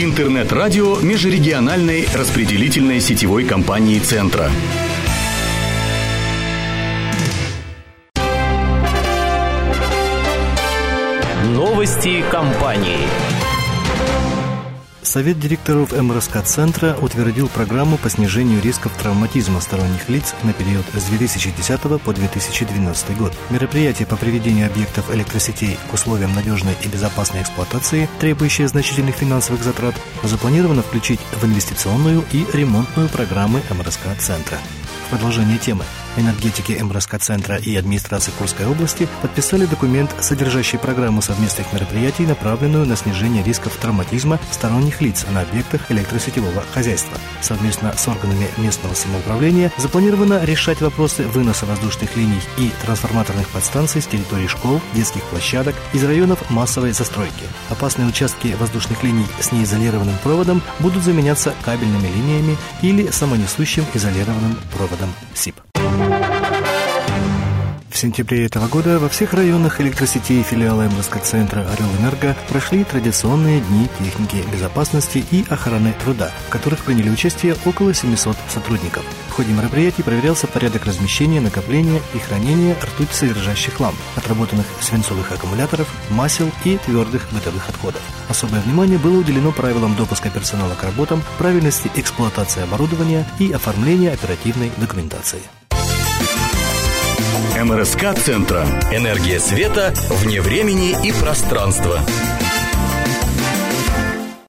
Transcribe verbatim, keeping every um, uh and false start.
Интернет-радио межрегиональной распределительной сетевой компании «Центра». Новости компании. Совет директоров эм эр эс ка-центра утвердил программу по снижению рисков травматизма сторонних лиц на период с две тысячи десятого по две тысячи двенадцатый год. Мероприятие по приведению объектов электросетей к условиям надежной и безопасной эксплуатации, требующие значительных финансовых затрат, запланировано включить в инвестиционную и ремонтную программы эм эр эс ка-центра. В продолжение темы. Энергетики эм эр эс ка-центра и администрации Курской области подписали документ, содержащий программу совместных мероприятий, направленную на снижение рисков травматизма сторонних лиц на объектах электросетевого хозяйства. Совместно с органами местного самоуправления запланировано решать вопросы выноса воздушных линий и трансформаторных подстанций с территорий школ, детских площадок, из районов массовой застройки. Опасные участки воздушных линий с неизолированным проводом будут заменяться кабельными линиями или самонесущим изолированным проводом СИП. В сентябре этого года во всех районах электросетей филиала эм эр эс ка-центра «Орел-Энерго» прошли традиционные дни техники безопасности и охраны труда, в которых приняли участие около семисот сотрудников. В ходе мероприятий проверялся порядок размещения, накопления и хранения ртуть-содержащих ламп, отработанных свинцовых аккумуляторов, масел и твердых бытовых отходов. Особое внимание было уделено правилам допуска персонала к работам, правильности эксплуатации оборудования и оформления оперативной документации. эм эр эс ка-центра. Энергия света вне времени и пространства.